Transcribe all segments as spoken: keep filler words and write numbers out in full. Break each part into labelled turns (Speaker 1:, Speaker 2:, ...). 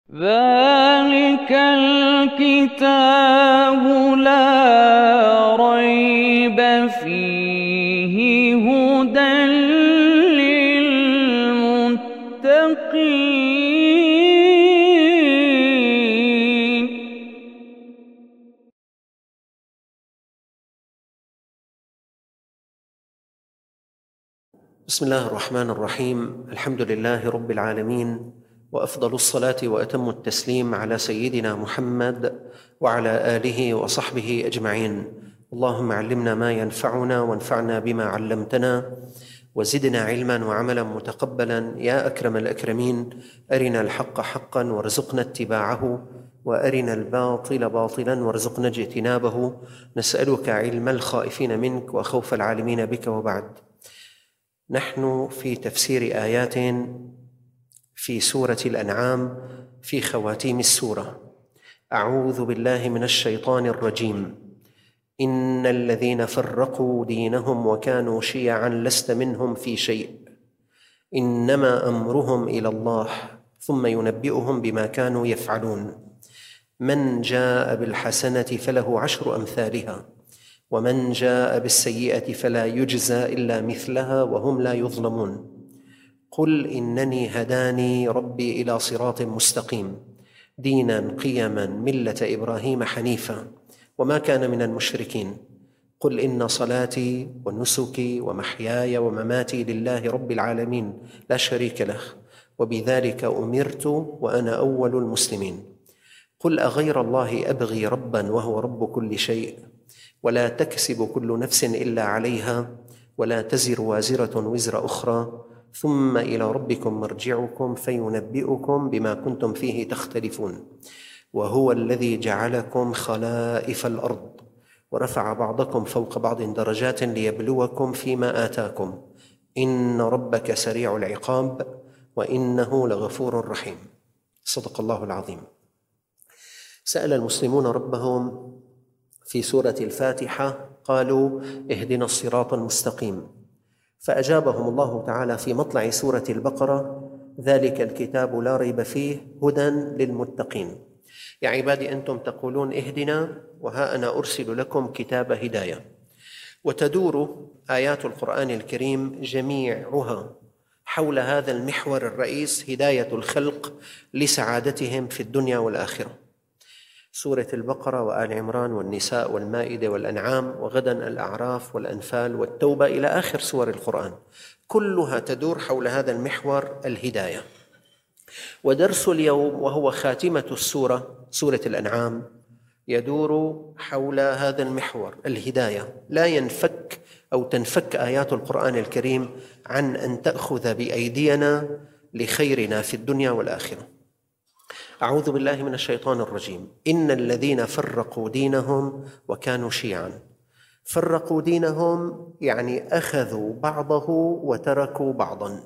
Speaker 1: ذلك الكتاب لا ريب فيه هدى للمتقين.
Speaker 2: بسم الله الرحمن الرحيم. الحمد لله رب العالمين، وأفضل الصلاة وأتم التسليم على سيدنا محمد وعلى آله وصحبه أجمعين. اللهم علمنا ما ينفعنا وانفعنا بما علمتنا وزدنا علما وعملا متقبلا يا أكرم الأكرمين. أرنا الحق حقا وارزقنا اتباعه، وأرنا الباطل باطلا وارزقنا اجتنابه. نسألك علم الخائفين منك وخوف العالمين بك. وبعد، نحن في تفسير آيات في سورة الأنعام في خواتيم السورة. أعوذ بالله من الشيطان الرجيم. إن الذين فرقوا دينهم وكانوا شيعا لست منهم في شيء، إنما أمرهم إلى الله ثم ينبئهم بما كانوا يفعلون. من جاء بالحسنة فله عشر أمثالها، ومن جاء بالسيئة فلا يجزى إلا مثلها وهم لا يظلمون. قل إنني هداني ربي إلى صراط مستقيم دينا قيما ملة إبراهيم حنيفا وما كان من المشركين. قل إن صلاتي ونسكي ومحياي ومماتي لله رب العالمين لا شريك له، وبذلك أمرت وأنا أول المسلمين. قل أغير الله أبغي ربا وهو رب كل شيء، ولا تكسب كل نفس إلا عليها، ولا تزر وازرة وزر أخرى، ثم إلى ربكم مرجعكم فينبئكم بما كنتم فيه تختلفون. وهو الذي جعلكم خلائف الأرض ورفع بعضكم فوق بعض درجات ليبلوكم فيما آتاكم، إن ربك سريع العقاب وإنه لغفور رحيم. صدق الله العظيم. سأل المسلمون ربهم في سورة الفاتحة، قالوا اهدنا الصراط المستقيم، فأجابهم الله تعالى في مطلع سورة البقرة: ذلك الكتاب لا ريب فيه هدى للمتقين. يا عبادي أنتم تقولون اهدنا، وها أنا أرسل لكم كتاب هداية. وتدور آيات القرآن الكريم جميعها حول هذا المحور الرئيس: هداية الخلق لسعادتهم في الدنيا والآخرة. سورة البقرة وآل عمران والنساء والمائدة والأنعام، وغدا الأعراف والأنفال والتوبة إلى آخر سور القرآن، كلها تدور حول هذا المحور الهداية. ودرس اليوم وهو خاتمة السورة، سورة الأنعام، يدور حول هذا المحور الهداية. لا ينفك أو تنفك آيات القرآن الكريم عن أن تأخذ بأيدينا لخيرنا في الدنيا والآخرة. أعوذ بالله من الشيطان الرجيم. إن الذين فرقوا دينهم وكانوا شيعا. فرقوا دينهم يعني أخذوا بعضه وتركوا بعضا،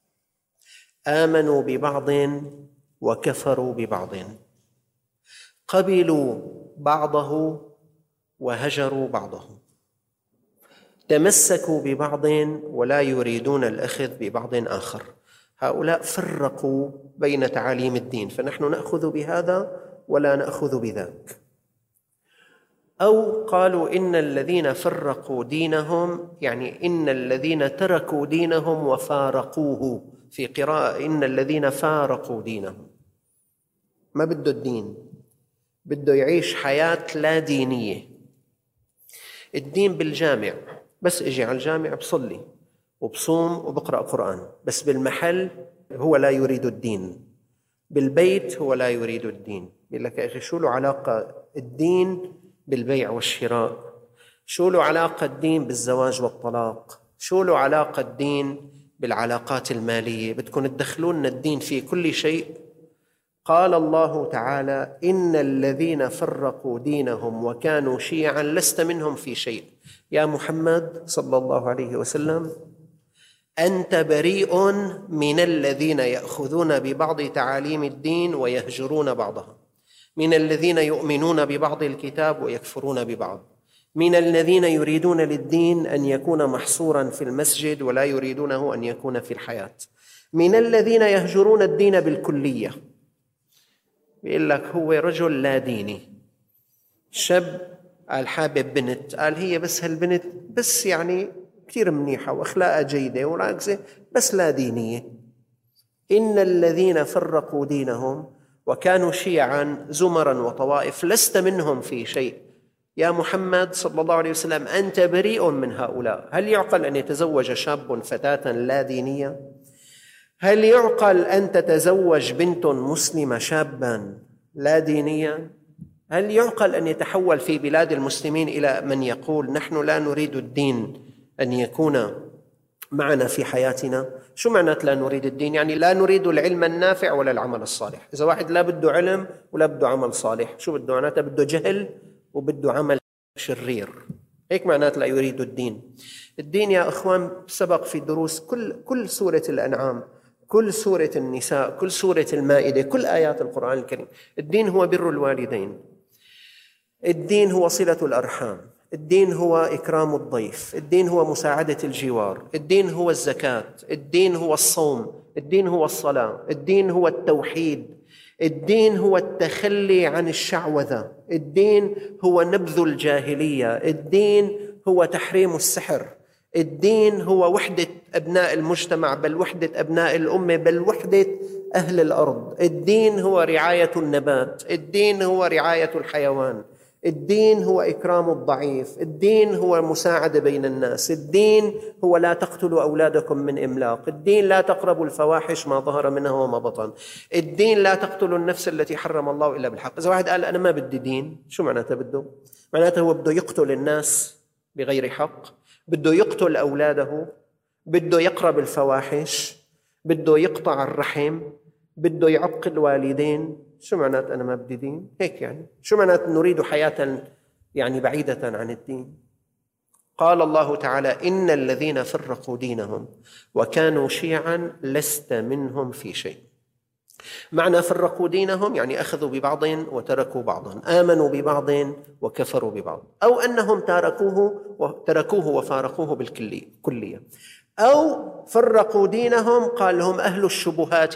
Speaker 2: آمنوا ببعض وكفروا ببعض، قبلوا بعضه وهجروا بعضه، تمسكوا ببعض ولا يريدون الأخذ ببعض آخر. هؤلاء فرقوا بين تعاليم الدين، فنحن نأخذ بهذا ولا نأخذ بذاك. أو قالوا إن الذين فرقوا دينهم يعني إن الذين تركوا دينهم وفارقوه، في قراءة إن الذين فارقوا دينهم. ما بده الدين، بده يعيش حياة لا دينية. الدين بالجامع، بس اجي على الجامع بصلي وبصوم وبقرأ قرآن، بس بالمحل هو لا يريد الدين، بالبيت هو لا يريد الدين. يقول لك يا أخي شو له علاقة الدين بالبيع والشراء؟ شو له علاقة الدين بالزواج والطلاق؟ شو له علاقة الدين بالعلاقات المالية؟ بدكم تدخلون الدين في كل شيء. قال الله تعالى: إن الذين فرقوا دينهم وكانوا شيعا لست منهم في شيء. يا محمد صلى الله عليه وسلم، أنت بريء من الذين يأخذون ببعض تعاليم الدين ويهجرون بعضها، من الذين يؤمنون ببعض الكتاب ويكفرون ببعض، من الذين يريدون للدين أن يكون محصورا في المسجد ولا يريدونه أن يكون في الحياة، من الذين يهجرون الدين بالكلية. بيقول لك هو رجل لا ديني، شاب قال حابب بنت، قال هي بس هالبنت بس يعني كثير منيحة وأخلاقها جيدة وراكزة بس لا دينية. إن الذين فرقوا دينهم وكانوا شيعا زمرا وطوائف لست منهم في شيء. يا محمد صلى الله عليه وسلم أنت بريء من هؤلاء. هل يعقل أن يتزوج شاب فتاة لا دينية؟ هل يعقل أن تتزوج بنت مسلمة شابا لا دينيا؟ هل يعقل أن يتحول في بلاد المسلمين إلى من يقول نحن لا نريد الدين أن يكون معنا في حياتنا؟ شو معنات لا نريد الدين؟ يعني لا نريد العلم النافع ولا العمل الصالح. إذا واحد لا بده علم ولا بده عمل صالح، شو بده؟ معناتها بده جهل وبده عمل شرير، هيك معنات لا يريد الدين. الدين يا أخوان سبق في دروس كل كل سورة الأنعام، كل سورة النساء، كل سورة المائدة، كل آيات القرآن الكريم. الدين هو بر الوالدين، الدين هو صلة الأرحام، الدين هو إكرام الضيف، الدين هو مساعدة الجوار، الدين هو الزكاة، الدين هو الصوم، الدين هو الصلاة، الدين هو التوحيد، الدين هو التخلي عن الشعوذة، الدين هو نبذ الجاهلية، الدين هو تحريم السحر، الدين هو وحدة أبناء المجتمع، بل وحدة أبناء الأمة، بل وحدة أهل الأرض. الدين هو رعاية النبات، الدين هو رعاية الحيوان، الدين هو إكرام الضعيف، الدين هو مساعدة بين الناس، الدين هو لا تقتلوا أولادكم من إملاق، الدين لا تقربوا الفواحش ما ظهر منها وما بطن، الدين لا تقتلوا النفس التي حرم الله إلا بالحق. إذا واحد قال أنا ما بدي دين، شو معناته بده؟ معناته هو بده يقتل الناس بغير حق، بده يقتل أولاده، بده يقرب الفواحش، بده يقطع الرحم، بده يعق الوالدين. شو معنات أنا ما بدي دين؟ هيك يعني شو معنات نريد حياة يعني بعيدة عن الدين؟ قال الله تعالى إن الذين فرقوا دينهم وكانوا شيعا لست منهم في شيء. معنى فرقوا دينهم يعني أخذوا ببعض وتركوا بعضا، آمنوا ببعض وكفروا ببعض، أو أنهم تركوه وتركوه وفارقوه بالكلية، أو فرقوا دينهم قال لهم أهل الشبهات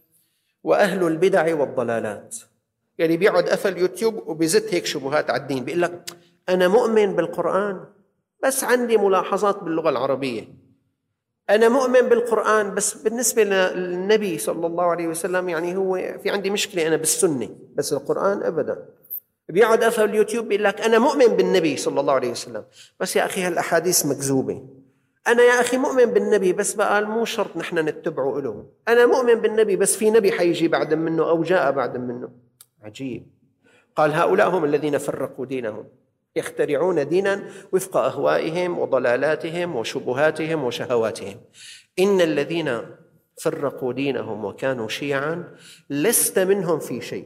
Speaker 2: وأهل البدع والضلالات. يعني بيقعد قفل يوتيوب وبيزت هيك شبهات على الدين، بيقول لك أنا مؤمن بالقرآن بس عندي ملاحظات باللغة العربية، أنا مؤمن بالقرآن بس بالنسبة للنبي صلى الله عليه وسلم يعني هو في عندي مشكلة أنا بالسنة، بس القرآن أبدا. بيقعد قفل اليوتيوب بيقول لك أنا مؤمن بالنبي صلى الله عليه وسلم بس يا أخي هالأحاديث مكذوبة. أنا يا أخي مؤمن بالنبي بس بقى مو شرط نحن نتبعه له. أنا مؤمن بالنبي بس في نبي حيجي بعد منه أو جاء بعد منه. عجيب. قال هؤلاء هم الذين فرقوا دينهم، يخترعون دينا وفق أهوائهم وضلالاتهم وشبهاتهم وشهواتهم. إن الذين فرقوا دينهم وكانوا شيعا لست منهم في شيء.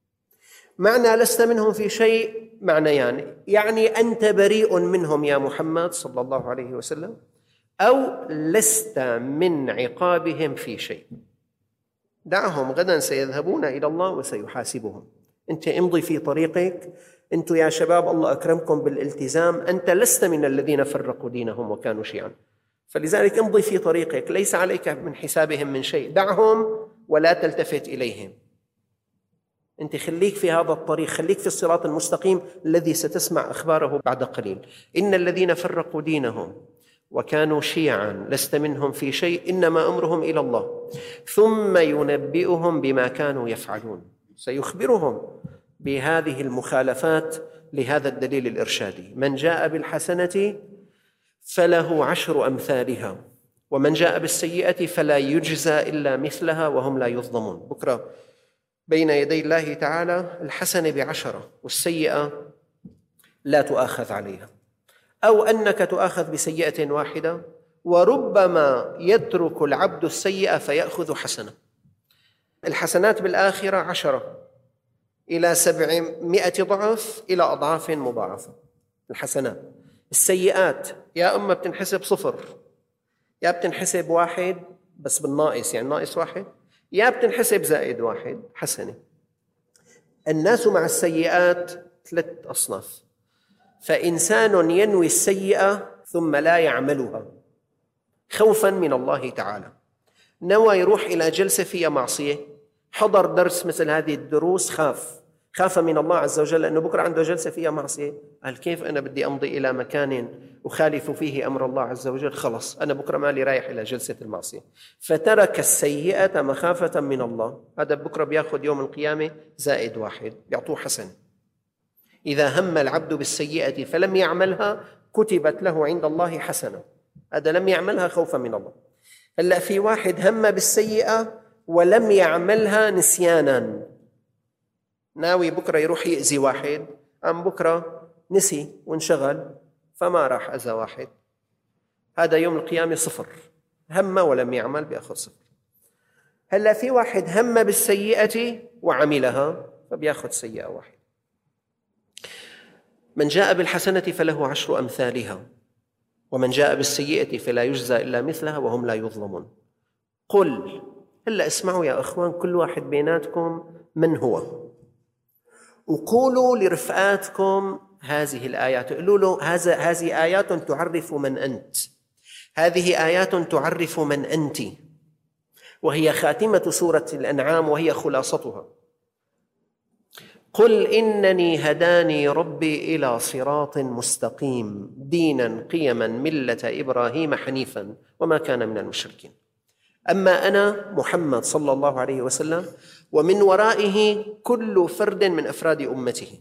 Speaker 2: معنى لست منهم في شيء معنى يعني يعني أنت بريء منهم يا محمد صلى الله عليه وسلم، أو لست من عقابهم في شيء. دعهم غدا سيذهبون إلى الله وسيحاسبهم. أنت امضي في طريقك، أنتم يا شباب الله أكرمكم بالالتزام، أنت لست من الذين فرقوا دينهم وكانوا شيعا، فلذلك امضي في طريقك، ليس عليك من حسابهم من شيء، دعهم ولا تلتفت إليهم. أنت خليك في هذا الطريق، خليك في الصراط المستقيم الذي ستسمع أخباره بعد قليل. إن الذين فرقوا دينهم وكانوا شيعا لست منهم في شيء إنما أمرهم إلى الله ثم ينبئهم بما كانوا يفعلون. سيخبرهم بهذه المخالفات لهذا الدليل الإرشادي. من جاء بالحسنة فله عشر أمثالها ومن جاء بالسيئة فلا يجزى إلا مثلها وهم لا يظلمون. بكرة بين يدي الله تعالى الحسنة بعشرة والسيئة لا تؤاخذ عليها، أو أنك تؤاخذ بسيئة واحدة، وربما يترك العبد السيئة فيأخذ حسنة. الحسنات بالآخرة عشرة إلى سبعمائة ضعف إلى أضعاف مضاعفة. الحسنات. السيئات يا أما بتنحسب صفر، يا بتنحسب واحد بس بالناقص يعني ناقص واحد، يا بتنحسب زائد واحد حسنة. الناس مع السيئات ثلاث أصناف. فإنسان ينوي السيئة ثم لا يعملها خوفا من الله تعالى، نوى يروح إلى جلسة فيها معصية حضر درس مثل هذه الدروس خاف خاف من الله عز وجل لأنه بكرة عنده جلسة فيها معصية. قال كيف أنا بدي أمضي إلى مكان أخالف فيه أمر الله عز وجل؟ خلص أنا بكرة مالي رايح إلى جلسة المعصية. فترك السيئة مخافة من الله. هذا بكرة بياخذ يوم القيامة زائد واحد، يعطوه حسن. إذا هم العبد بالسيئة فلم يعملها كتبت له عند الله حسنة. هذا لم يعملها خوفا من الله. هلأ في واحد هم بالسيئة ولم يعملها نسيانا، ناوي بكرة يروح يأذي واحد، أم بكرة نسي وانشغل فما راح أذى واحد. هذا يوم القيامة صفر، هم ولم يعمل بيأخذ صفر. هلأ في واحد هم بالسيئة وعملها فبيأخذ سيئة واحد. من جاء بالحسنة فله عشر أمثالها ومن جاء بالسيئة فلا يجزى إلا مثلها وهم لا يظلمون. قل، هلأ اسمعوا يا أخوان كل واحد بيناتكم من هو، وقولوا لرفقاتكم هذه الآيات، قولوا له هذه آيات تعرف من أنت، هذه آيات تعرف من أنت، وهي خاتمة سورة الأنعام وهي خلاصتها. قل إنني هداني ربي إلى صراط مستقيم دينا قيما ملة إبراهيم حنيفا وما كان من المشركين. أما أنا محمد صلى الله عليه وسلم ومن ورائه كل فرد من أفراد أمته.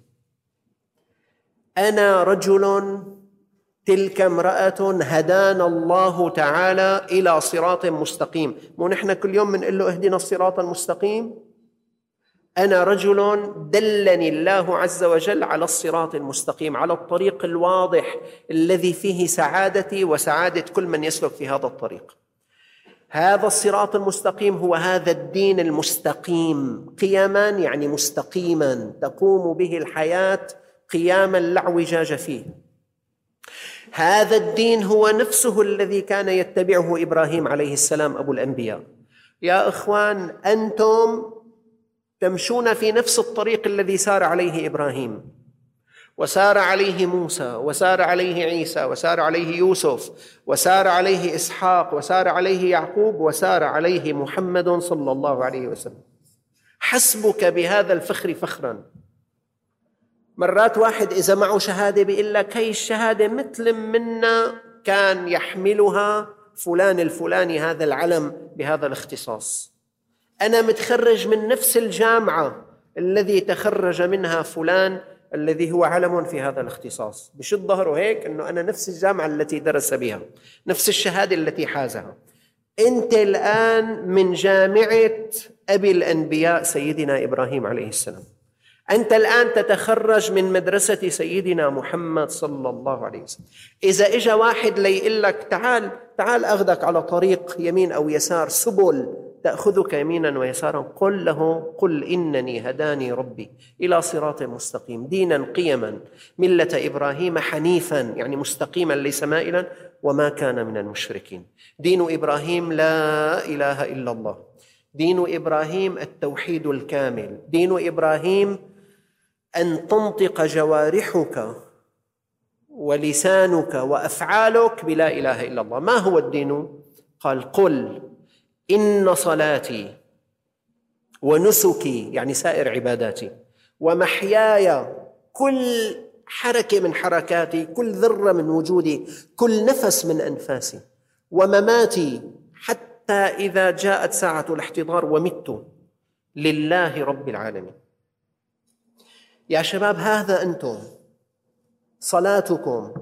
Speaker 2: أنا رجل، تلك امرأة هدانا الله تعالى إلى صراط مستقيم. مو نحن كل يوم بنقول له اهدنا الصراط المستقيم؟ أنا رجل دلني الله عز وجل على الصراط المستقيم، على الطريق الواضح الذي فيه سعادتي وسعادة كل من يسلك في هذا الطريق. هذا الصراط المستقيم هو هذا الدين المستقيم، قيما يعني مستقيما تقوم به الحياة قياما لا اعوجاج فيه. هذا الدين هو نفسه الذي كان يتبعه إبراهيم عليه السلام أبو الأنبياء. يا إخوان، أنتم تمشون في نفس الطريق الذي سار عليه إبراهيم وسار عليه موسى وسار عليه عيسى وسار عليه يوسف وسار عليه إسحاق وسار عليه يعقوب وسار عليه محمد صلى الله عليه وسلم. حسبك بهذا الفخر فخرا. مرات واحد إذا معه شهادة بيقول لك هي الشهادة مثل منا كان يحملها فلان الفلاني هذا العلم بهذا الاختصاص. أنا متخرج من نفس الجامعة الذي تخرج منها فلان الذي هو علم في هذا الاختصاص. بشد ظهره هيك أنه أنا نفس الجامعة التي درس بها، نفس الشهادة التي حازها. أنت الآن من جامعة أبي الأنبياء سيدنا إبراهيم عليه السلام. أنت الآن تتخرج من مدرسة سيدنا محمد صلى الله عليه وسلم. إذا إجا واحد ليقول لك تعال تعال أخذك على طريق يمين أو يسار، سبل تأخذك يمينا ويسارا، قل له قل إنني هداني ربي إلى صراط مستقيم دينا قيما ملة إبراهيم حنيفا يعني مستقيما ليس مائلا وما كان من المشركين. دين إبراهيم لا إله إلا الله، دين إبراهيم التوحيد الكامل، دين إبراهيم أن تنطق جوارحك ولسانك وأفعالك بلا إله إلا الله. ما هو الدين؟ قال قل إن صلاتي ونسكي يعني سائر عباداتي ومحياي كل حركة من حركاتي، كل ذرة من وجودي، كل نفس من أنفاسي، ومماتي حتى إذا جاءت ساعة الاحتضار ومت لله رب العالمين. يا شباب، هذا أنتم، صلاتكم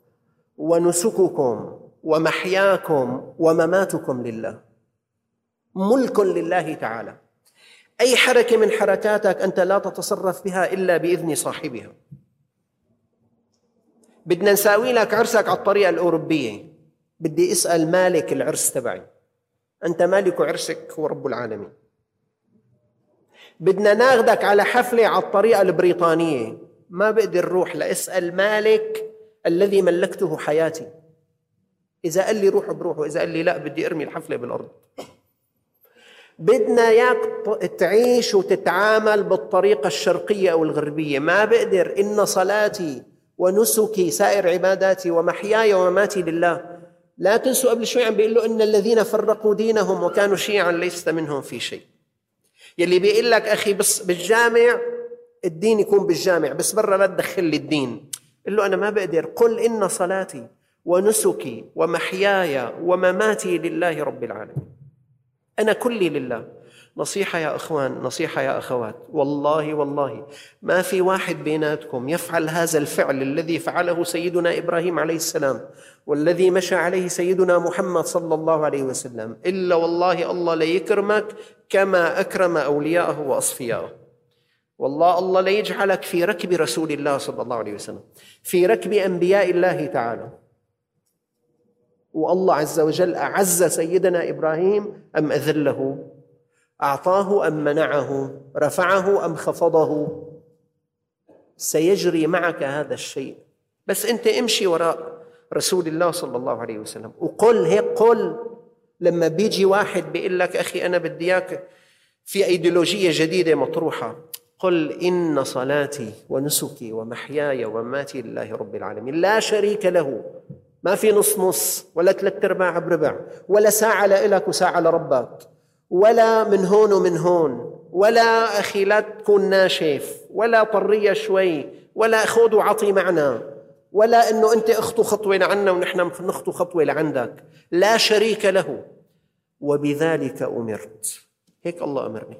Speaker 2: ونسككم ومحياكم ومماتكم لله، ملك لله تعالى. أي حركة من حركاتك أنت لا تتصرف بها إلا بإذن صاحبها. بدنا نساوي لك عرسك على الطريقة الأوروبية، بدي أسأل مالك العرس تبعي، أنت مالك عرسك هو رب العالمين. بدنا ناخدك على حفلة على الطريقة البريطانية، ما بقدر روح لأسأل مالك الذي ملكته حياتي. إذا قال لي روح بروح، وإذا قال لي لا بدي أرمي الحفلة بالأرض. بدنا إياك تعيش وتتعامل بالطريقة الشرقية أو الغربية، ما بقدر. إن صلاتي ونسكي سائر عباداتي ومحياي ومماتي لله. لا تنسوا قبل شوي عم بيقول له إن الذين فرقوا دينهم وكانوا شيعا ليست منهم في شيء. يلي بيقول لك أخي بس بالجامع الدين يكون بالجامع، بس برا لا تدخل لي الدين. قل له أنا ما بقدر. قل إن صلاتي ونسكي ومحياي ومماتي لله رب العالمين، أنا كلي لله. نصيحة يا أخوان، نصيحة يا أخوات، والله والله ما في واحد بيناتكم يفعل هذا الفعل الذي فعله سيدنا إبراهيم عليه السلام والذي مشى عليه سيدنا محمد صلى الله عليه وسلم إلا والله الله ليكرمك كما أكرم أولياءه وأصفياءه. والله الله ليجعلك في ركب رسول الله صلى الله عليه وسلم، في ركب أنبياء الله تعالى. والله عز وجل أعز سيدنا إبراهيم أم أذله؟ أعطاه أم منعه؟ رفعه أم خفضه؟ سيجري معك هذا الشيء، بس أنت امشي وراء رسول الله صلى الله عليه وسلم. وقل هيك، قل لما بيجي واحد بيقول لك أخي أنا بدي إياك في أيديولوجية جديدة مطروحة، قل إن صلاتي ونسكي ومحياي ومماتي لله رب العالمين لا شريك له. ما في نص نص ولا ثلاث ارباع بربع، ولا ساعة لإلك وساعة لربك، ولا من هون ومن هون، ولا أخي لا تكون ناشف، ولا طرية شوي، ولا خذ وعطي معنا، ولا أنه أنت أخطو خطوة لعنا ونحن نخطو خطوة لعندك. لا شريك له. وبذلك أمرت، هيك الله أمرني،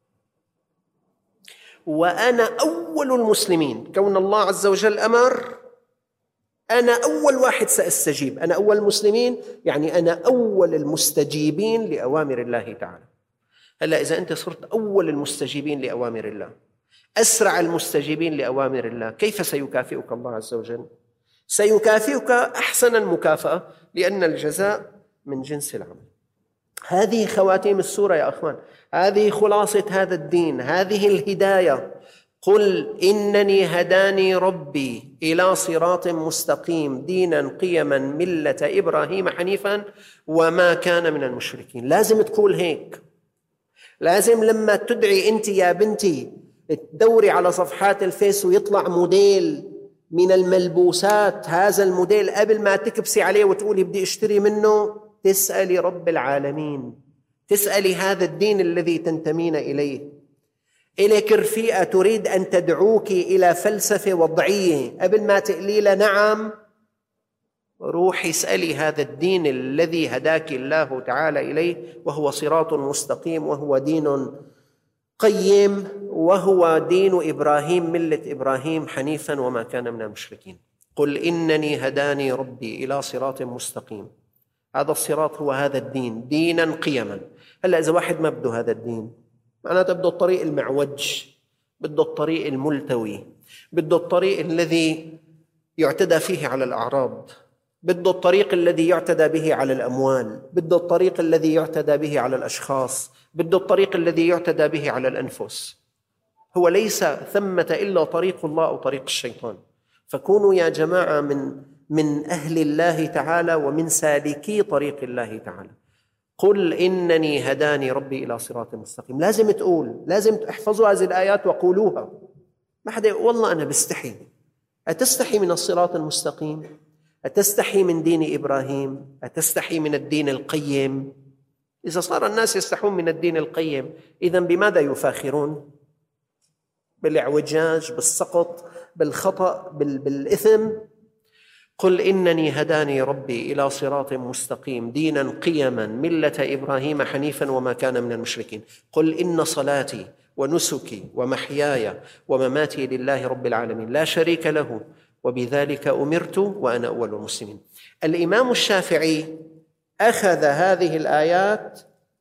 Speaker 2: وأنا أول المسلمين. كون الله عز وجل أمر، أنا أول واحد سأستجيب. أنا أول المسلمين يعني أنا أول المستجيبين لأوامر الله تعالى. هلأ إذا أنت صرت أول المستجيبين لأوامر الله، أسرع المستجيبين لأوامر الله، كيف سيكافئك الله عز وجل؟ سيكافئك أحسن المكافأة، لأن الجزاء من جنس العمل. هذه خواتيم السورة يا أخوان، هذه خلاصة هذا الدين، هذه الهداية. قل إنني هداني ربي إلى صراط مستقيم دينا قيما ملة إبراهيم حنيفا وما كان من المشركين. لازم تقول هيك. لازم لما تدعي أنت يا بنتي تدوري على صفحات الفيس ويطلع موديل من الملبوسات، هذا الموديل قبل ما تكبسي عليه وتقولي بدي اشتري منه، تسألي رب العالمين، تسألي هذا الدين الذي تنتمين إليه. إليك رفيقة تريد أن تدعوك إلى فلسفة وضعية، قبل ما تقولي لها نعم روحي اسألي هذا الدين الذي هداك الله تعالى إليه، وهو صراط مستقيم، وهو دين قيم، وهو دين إبراهيم ملة إبراهيم حنيفا وما كان من المشركين. قل إنني هداني ربي إلى صراط مستقيم. هذا الصراط هو هذا الدين دينا قيما. هلأ إذا واحد ما بده هذا الدين، معناته بده الطريق المعوج، بده الطريق الملتوي، بده الطريق الذي يعتدى فيه على الأعراض، بده الطريق الذي يعتدى به على الأموال، بده الطريق الذي يعتدى به على الأشخاص، بده الطريق الذي يعتدى به على الأنفس. هو ليس ثمة إلا طريق الله أو طريق الشيطان. فكونوا يا جماعة من من أهل الله تعالى ومن سالكي طريق الله تعالى. قل إنني هداني ربي إلى صراط مستقيم. لازم تقول، لازم تحفظوا هذه الآيات وقولوها. ما حدا والله أنا بستحي. أتستحي من الصراط المستقيم؟ أتستحي من دين إبراهيم؟ أتستحي من الدين القيم؟ إذا صار الناس يستحون من الدين القيم، إذن بماذا يفاخرون؟ بالاعوجاج، بالسقط، بالخطأ، بالإثم. قل إنني هداني ربي إلى صراط مستقيم دينا قيما ملة إبراهيم حنيفا وما كان من المشركين. قل إن صلاتي ونسكي ومحياي ومماتي لله رب العالمين لا شريك له وبذلك أمرت وأنا أول المسلمين. الإمام الشافعي أخذ هذه الآيات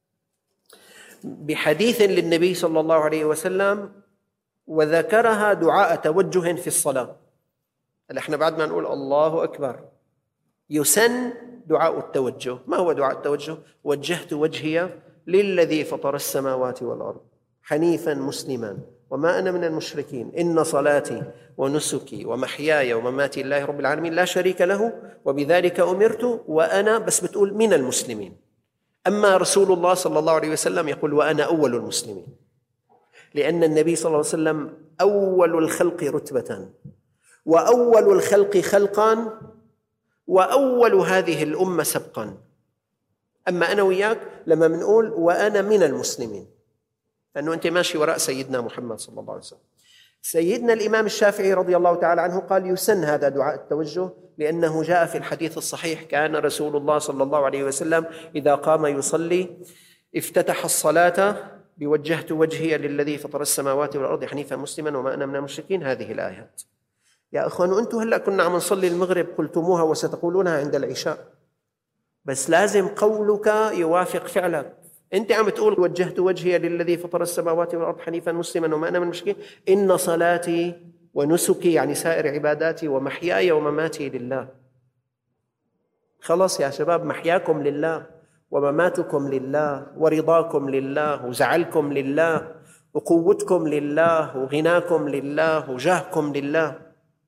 Speaker 2: بحديث للنبي صلى الله عليه وسلم وذكرها دعاء توجه في الصلاة. احنا بعد ما نقول الله أكبر يسن دعاء التوجه. ما هو دعاء التوجه؟ وجهت وجهي للذي فطر السماوات والأرض حنيفا مسلما وما أنا من المشركين إن صلاتي ونسكي ومحياي ومماتي لله رب العالمين لا شريك له وبذلك أمرت وأنا، بس بتقول من المسلمين. أما رسول الله صلى الله عليه وسلم يقول وأنا أول المسلمين، لأن النبي صلى الله عليه وسلم أول الخلق رتبة وأول الخلق خلقا وأول هذه الأمة سبقا. أما أنا وياك لما منقول وأنا من المسلمين، لأنه أنت ماشي وراء سيدنا محمد صلى الله عليه وسلم. سيدنا الإمام الشافعي رضي الله تعالى عنه قال يسن هذا دعاء التوجه، لأنه جاء في الحديث الصحيح كان رسول الله صلى الله عليه وسلم إذا قام يصلي افتتح الصلاة بوجهت وجهي للذي فطر السماوات والأرض حنيفا مسلما وما أنا من المشركين، هذه الآيات. يا أخوان، أنتم هلأ كنا عم نصلي المغرب قلتموها وستقولونها عند العشاء، بس لازم قولك يوافق فعلك. أنت عم تقول وجهت وجهي للذي فطر السماوات والأرض حنيفا مسلما وما أنا من المشركين، إن صلاتي ونسكي يعني سائر عباداتي ومحياي ومماتي لله. خلاص يا شباب، محياكم لله ومماتكم لله ورضاكم لله وزعلكم لله وقوتكم لله وغناكم لله وجاهكم لله.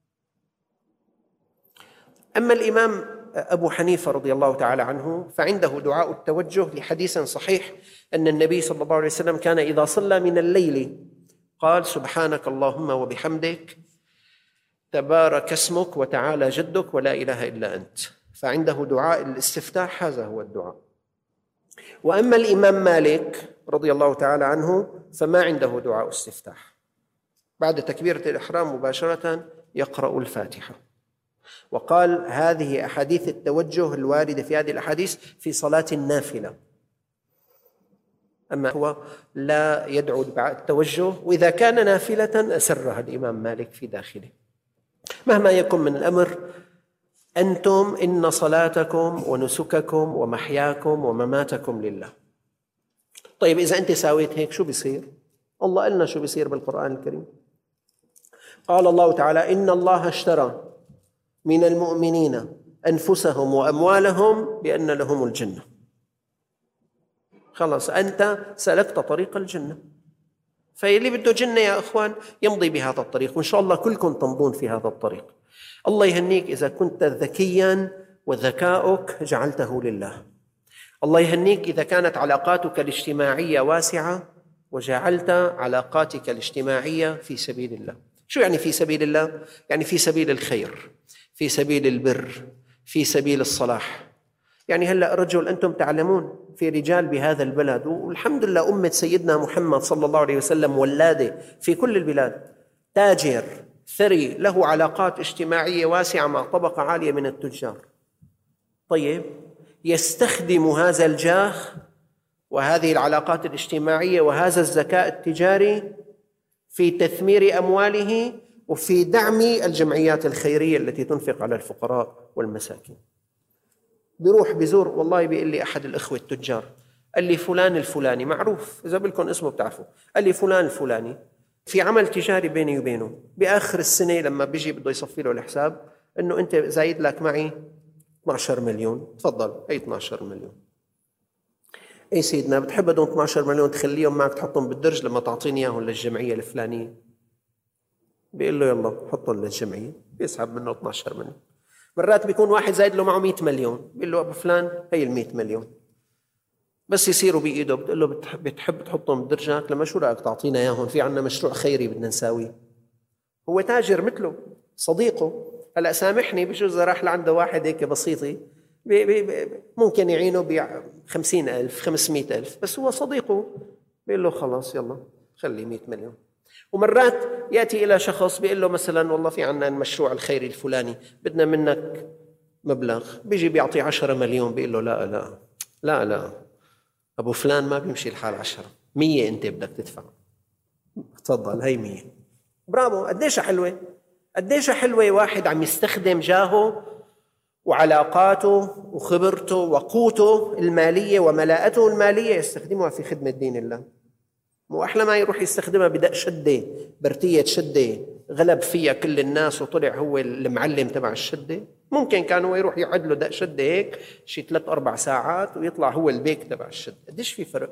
Speaker 2: أما الإمام أبو حنيفة رضي الله تعالى عنه فعنده دعاء التوجه لحديث صحيح أن النبي صلى الله عليه وسلم كان إذا صلى من الليل قال سبحانك اللهم وبحمدك تبارك اسمك وتعالى جدك ولا إله إلا أنت. فعنده دعاء الاستفتاح، هذا هو الدعاء. وأما الإمام مالك رضي الله تعالى عنه فما عنده دعاء استفتاح، بعد تكبيرة الإحرام مباشرة يقرأ الفاتحة. وقال هذه أحاديث التوجه الواردة في هذه الأحاديث في صلاة النافلة، أما هو لا يدعو بالتوجه، وإذا كان نافلة أسرها الإمام مالك في داخله. مهما يكن من الأمر، أنتم إن صلاتكم ونسككم ومحياكم ومماتكم لله. طيب إذا أنت ساويت هيك شو بيصير؟ الله قالنا شو بيصير بالقرآن الكريم. قال الله تعالى إن الله اشترى من المؤمنين أنفسهم وأموالهم بأن لهم الجنة. خلاص أنت سلكت طريق الجنة، فاللي بده جنة يا أخوان يمضي بهذا الطريق، وإن شاء الله كلكم تمضون في هذا الطريق. الله يهنيك إذا كنت ذكيا وذكاؤك جعلته لله. الله يهنيك إذا كانت علاقاتك الاجتماعية واسعة وجعلت علاقاتك الاجتماعية في سبيل الله. شو يعني في سبيل الله؟ يعني في سبيل الخير، في سبيل البر، في سبيل الصلاح. يعني هلأ رجل أنتم تعلمون في رجال بهذا البلد، والحمد لله أمة سيدنا محمد صلى الله عليه وسلم ولادة في كل البلاد، تاجر ثري له علاقات اجتماعية واسعة مع طبقة عالية من التجار. طيب يستخدم هذا الجاه وهذه العلاقات الاجتماعية وهذا الذكاء التجاري في تثمير أمواله وفي دعم الجمعيات الخيرية التي تنفق على الفقراء والمساكين. بيروح بزور، والله بيقول لي أحد الإخوة التجار قال لي فلان الفلاني معروف، إذا بدكم اسمه بتعرفوا، قال لي فلان الفلاني في عمل تجاري بيني وبينه، بآخر السنة لما بيجي بده يصفي له الحساب إنه أنت زايد لك معي اثني عشر مليون، تفضل أي اثني عشر مليون. أي سيدنا بتحب هدول اثني عشر مليون تخليهم معك تحطهم بالدرج لما تعطيني إياهم للجمعية الفلانية؟ بيقول له يلا حطهم للجمعية، بيسحب منه اثني عشر مليون. مرات بيكون واحد زايد له معه مئة مليون، بيقول له أبو فلان هي المئة مليون، بس يصيروا بإيده بتقول له بتحب, بتحب تحطهم بدرجك، لما شو رأيك تعطينا إياهم، في عنا مشروع خيري بدنا نساويه. هو تاجر مثله صديقه. هلأ سامحني بجوز راح لعنده واحد هيك بسيطي بي بي بي ممكن يعينه بخمسين ألف خمسمائة ألف، بس هو صديقه بيقول له خلاص يلا خلي مئة مليون. ومرات يأتي إلى شخص بيقول له مثلا والله في عنا المشروع الخيري الفلاني بدنا منك مبلغ، بيجي بيعطي عشرة مليون، بيقول له لا لا لا لا أبو فلان ما بيمشي الحال، عشرة مية أنت بدك تدفع، تفضل هي مية. برافو، قديش حلوة، قديش حلوة واحد عم يستخدم جاهه وعلاقاته وخبرته وقوته المالية وملاءته المالية يستخدمها في خدمة دين الله. مو أحلى ما يروح يستخدمها بدق شدة، برتية شدة غلب فيها كل الناس وطلع هو المعلم تبع الشدة؟ ممكن كان هو يروح يعد له دق شدة هيك شي ثلاث أربع ساعات ويطلع هو البيك تبع الشدة. قديش في فرق؟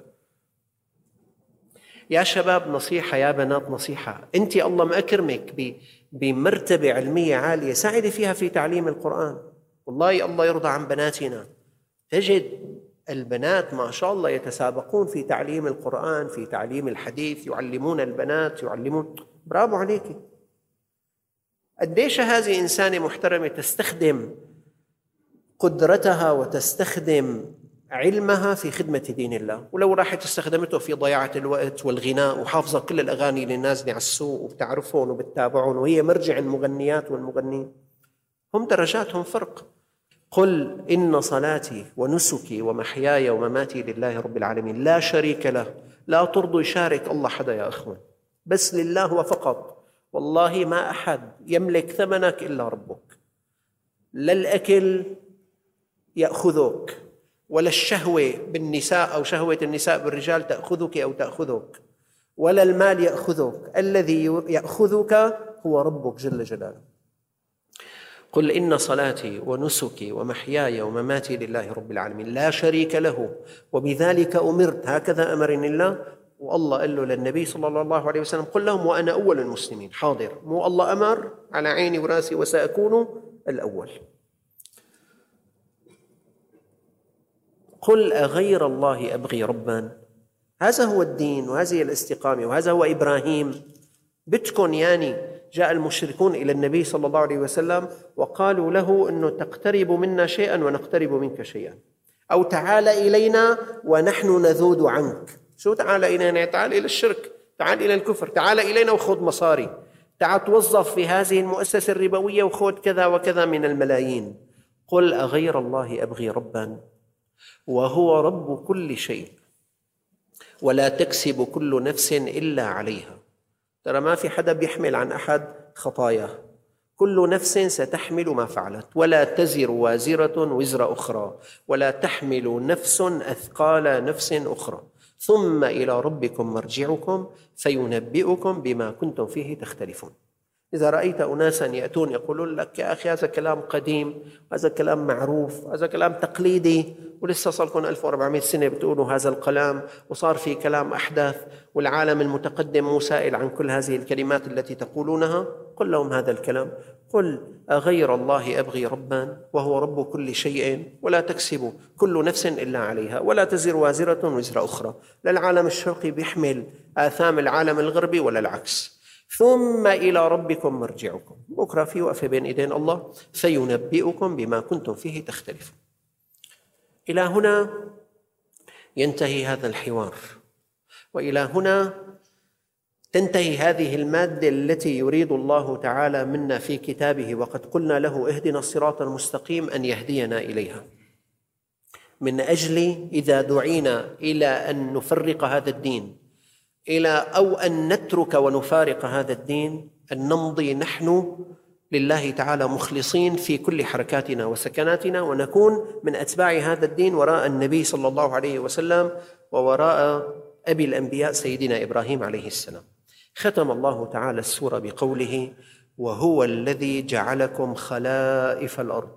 Speaker 2: يا شباب نصيحة، يا بنات نصيحة، أنت الله مأكرمك بمرتبة علمية عالية، ساعدي فيها في تعليم القرآن. والله الله يرضى عن بناتنا، تجد البنات ما شاء الله يتسابقون في تعليم القرآن، في تعليم الحديث، يعلمون البنات، يعلمون. برافو عليك. قديش هذه إنسانة محترمة تستخدم قدرتها وتستخدم علمها في خدمة دين الله، ولو راحت استخدمته في ضياعة الوقت والغناء وحافظة كل الأغاني اللي نازلة على السوق وبتعرفهم وبتتابعهم وهي مرجع المغنيات والمغنين، هم درجاتهم فرق. قل إن صلاتي ونسكي ومحياي ومماتي لله رب العالمين لا شريك له. لا ترضوا يشارك الله حدا يا أخوان، بس لله وفقط. والله ما أحد يملك ثمنك إلا ربك. لا الأكل يأخذك، ولا الشهوة بالنساء أو شهوة النساء بالرجال تأخذك أو تأخذك، ولا المال يأخذك. الذي يأخذك هو ربك جل جلاله. قل إن صلاتي ونسكي ومحياي ومماتي لله رب العالمين لا شريك له وبذلك أمرت. هكذا أمرني الله. والله قال له للنبي صلى الله عليه وسلم قل لهم وأنا أول المسلمين. حاضر، مو الله أمر على عيني وراسي وسأكون الأول. قل أغير الله أبغي ربا. هذا هو الدين وهذه الاستقامة وهذا هو إبراهيم. بدكم يعني جاء المشركون إلى النبي صلى الله عليه وسلم وقالوا له أنه تقترب منا شيئا ونقترب منك شيئا، أو تعال إلينا ونحن نذود عنك. شو تعال إلينا؟ تعال إلى الشرك، تعال إلى الكفر، تعال إلينا وخذ مصاري، تعال توظف في هذه المؤسسة الربوية وخذ كذا وكذا من الملايين. قل أغير الله أبغي ربا وهو رب كل شيء ولا تكسب كل نفس إلا عليها. ترى ما في حدا بيحمل عن أحد خطاياه، كل نفس ستحمل ما فعلت، ولا تزر وازرة وزر أخرى، ولا تحمل نفس أثقال نفس أخرى، ثم إلى ربكم مرجعكم فينبئكم بما كنتم فيه تختلفون. إذا رأيت أناسا يأتون يقولون لك يا أخي هذا كلام قديم، هذا كلام معروف، هذا كلام تقليدي، ولسه صار لكم ألف وأربعمائة سنة بتقولوا هذا الكلام، وصار في كلام أحدث والعالم المتقدم مو سائل عن كل هذه الكلمات التي تقولونها، قل لهم هذا الكلام. قل أغير الله أبغي ربا وهو رب كل شيء ولا تكسب كل نفس إلا عليها ولا تزر وازرة وزر أخرى. لا العالم الشرقي بيحمل آثام العالم الغربي ولا العكس. ثم إلى ربكم مرجعكم، بكرة في وقفة بين إيدين الله فينبئكم بما كنتم فيه تختلفون. إلى هنا ينتهي هذا الحوار، وإلى هنا تنتهي هذه المادة التي يريد الله تعالى منا في كتابه وقد قلنا له اهدنا الصراط المستقيم أن يهدينا إليها، من أجل إذا دعينا إلى أن نفرق هذا الدين إلى أو أن نترك ونفارق هذا الدين، أن نمضي نحن لله تعالى مخلصين في كل حركاتنا وسكناتنا، ونكون من أتباع هذا الدين وراء النبي صلى الله عليه وسلم ووراء أبي الأنبياء سيدنا إبراهيم عليه السلام. ختم الله تعالى السورة بقوله وهو الذي جعلكم خلائف الأرض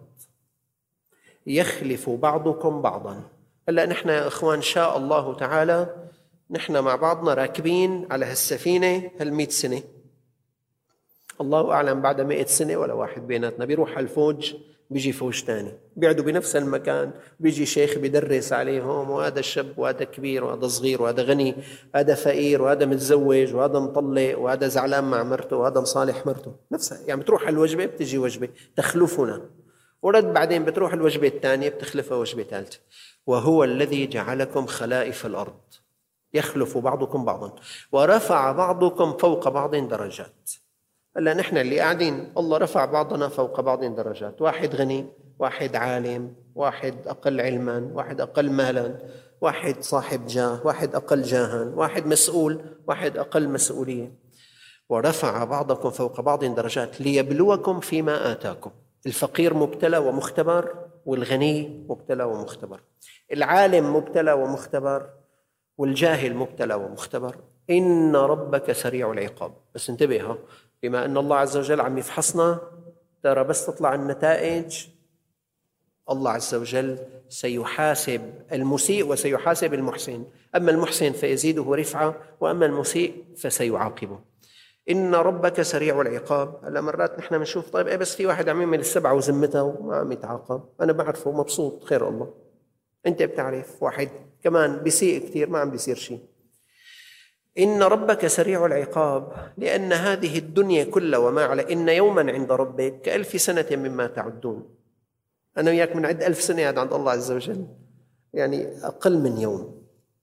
Speaker 2: يخلف بعضكم بعضا. هلأ نحن يا إخوان شاء الله تعالى نحن مع بعضنا راكبين على هالسفينة هالمئة سنة، الله أعلم بعد مئة سنة ولا واحد بيناتنا بيروح الفوج بيجي فوج تاني بيقعدوا بنفس المكان، بيجي شيخ بيدرس عليهم، وهذا شاب وهذا كبير وهذا صغير وهذا غني هذا فقير وهذا متزوج وهذا مطلق وهذا زعلان مع مرته وهذا مصالح مرته، نفسها يعني بتروح الوجبة بتجي وجبة تخلفنا، ورد بعدين بتروح الوجبة الثانية بتخلفها وجبة ثالثة. وهو الذي جعلكم خلائف الأرض يخلف بعضكم بعضا ورفع بعضكم فوق بعض درجات. هلا نحن اللي قاعدين الله رفع بعضنا فوق بعض درجات، واحد غني، واحد عالم، واحد أقل علما، واحد أقل مالا، واحد صاحب جاه، واحد أقل جاها، واحد مسؤول، واحد أقل مسؤولية. ورفع بعضكم فوق بعض درجات ليبلوكم فيما آتاكم. الفقير مبتلى ومختبر، والغني مبتلى ومختبر، العالم مبتلى ومختبر، والجاهل مبتلى ومختبر. إن ربك سريع العقاب. بس انتبهوا، بما أن الله عز وجل عم يفحصنا، ترى بس تطلع النتائج الله عز وجل سيحاسب المسيء وسيحاسب المحسن، أما المحسن فيزيده رفعة وأما المسيء فسيعاقبه. إن ربك سريع العقاب. هلا مرات نحن بنشوف طيب إيه بس في واحد عم يعمل السبعة وزمتها وما عم يتعاقب، أنا بعرفه مبسوط خير الله. أنت بتعرف واحد كمان بيسيء كثير ما عم بيصير شيء. إن ربك سريع العقاب لأن هذه الدنيا كلها وما على إن يوما عند ربك كألف سنة مما تعدون. أنا وياك من عد ألف سنة عند الله عز وجل، يعني أقل من يوم.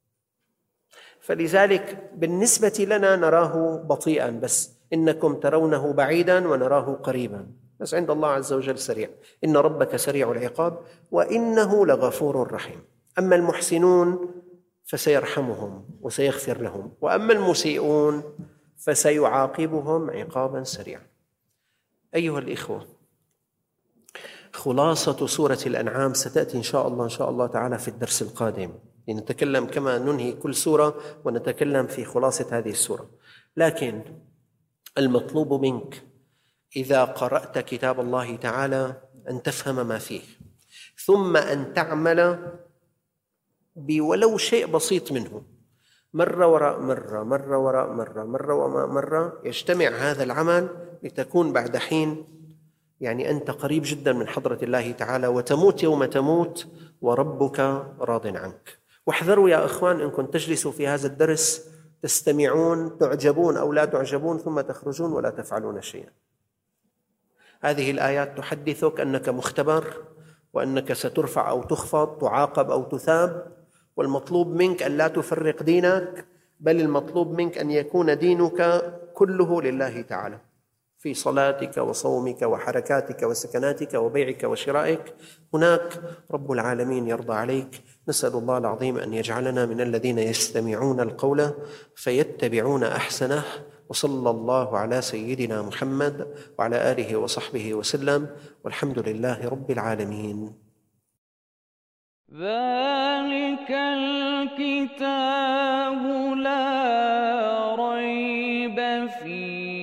Speaker 2: فلذلك بالنسبة لنا نراه بطيئا، بس إنكم ترونه بعيدا ونراه قريبا، بس عند الله عز وجل سريع. إن ربك سريع العقاب وإنه لغفور رحيم. أما المحسنون فسيرحمهم وسيغفر لهم، وأما المسيئون فسيعاقبهم عقابا سريعا. أيها الإخوة، خلاصة سورة الأنعام ستأتي إن شاء الله إن شاء الله تعالى في الدرس القادم، لنتكلم كما ننهي كل سورة ونتكلم في خلاصة هذه السورة. لكن المطلوب منك إذا قرأت كتاب الله تعالى أن تفهم ما فيه، ثم أن تعمل بولو شيء بسيط منه، مرة وراء مرة مرة وراء مرة مرة وراء مرة، يجتمع هذا العمل لتكون بعد حين يعني أنت قريب جدا من حضرة الله تعالى، وتموت يوم تموت وربك راض عنك. واحذروا يا أخوان إنكم تجلسوا في هذا الدرس تستمعون، تعجبون أو لا تعجبون، ثم تخرجون ولا تفعلون شيئا. هذه الآيات تحدثك أنك مختبر، وأنك سترفع أو تخفض، تعاقب أو تثاب، والمطلوب منك أن لا تفرق دينك، بل المطلوب منك أن يكون دينك كله لله تعالى، في صلاتك وصومك وحركاتك وسكناتك وبيعك وشرائك. هناك رب العالمين يرضى عليك. نسأل الله العظيم أن يجعلنا من الذين يستمعون القول فيتبعون أحسنه. وصلى الله على سيدنا محمد وعلى آله وصحبه وسلم، والحمد لله رب العالمين.
Speaker 1: ذلك الكتاب لا ريب فيه